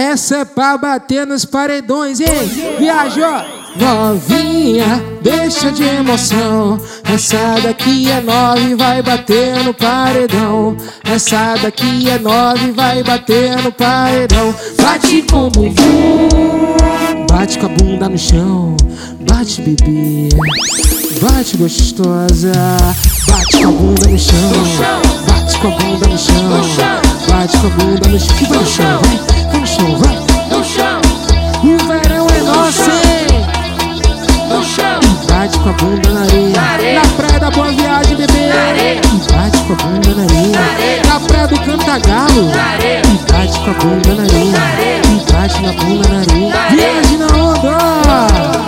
Essa é pra bater nos paredões, hein? Viajou! Novinha, deixa de emoção. Essa daqui é 9, vai bater no paredão. Essa daqui é 9, vai bater no paredão. Bate com o bumbum, bate com a bunda no chão. Bate, bebê, bate gostosa. Bate com a bunda no chão, bate com a bunda no chão. Bate com a bunda no chão. E vai no chão, vai no chão, vai no chão. O verão é nosso, hein? Bate com a bunda na areia, na praia da Boa Viagem, bebê. Bate com a bunda na areia, na praia do Cantagalo. Bate com a bunda na areia, bate na bunda na areia. Viagem na onda.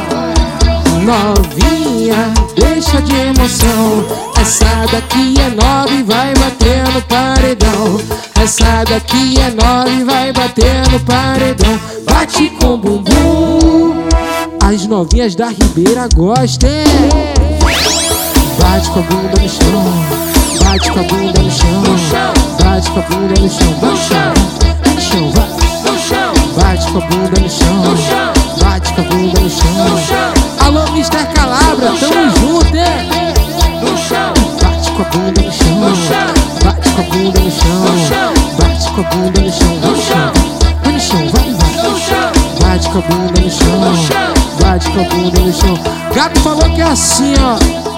Novinha, deixa de emoção. Essa daqui é 9, vai bater no paredão. Essa daqui é 9, vai bater no paredão. Bate com o bumbum, as novinhas da Ribeira gostam. Bate com a bunda no chão, bate com a bunda no chão. Bate com a bunda no chão, vai no chão, vai no chão, vai. Bate com a bunda no chão, bate com a bunda no chão. Alô, Mr. Calabra, tamo junto, hein? Bate com a bunda no chão, bate com a bunda no chão. Bate com a bunda no chão, vai no chão, vai no chão, vai, vai. Bate com a bunda no chão, bate com a bunda no chão. Gato falou que é assim, ó.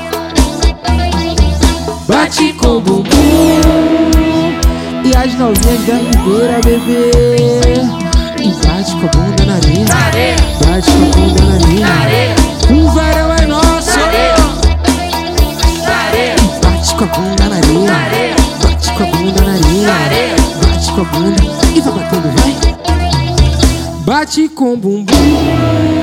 Bate com o bumbum e as novinhas da Ribeira, bebê. E bate com a bunda na areia, bate com a bunda na areia. O verão é nosso. E bate com a bunda na areia, bate com a bunda na areia. Bate com a bunda e vai batendo, vai. Bate com o bumbum.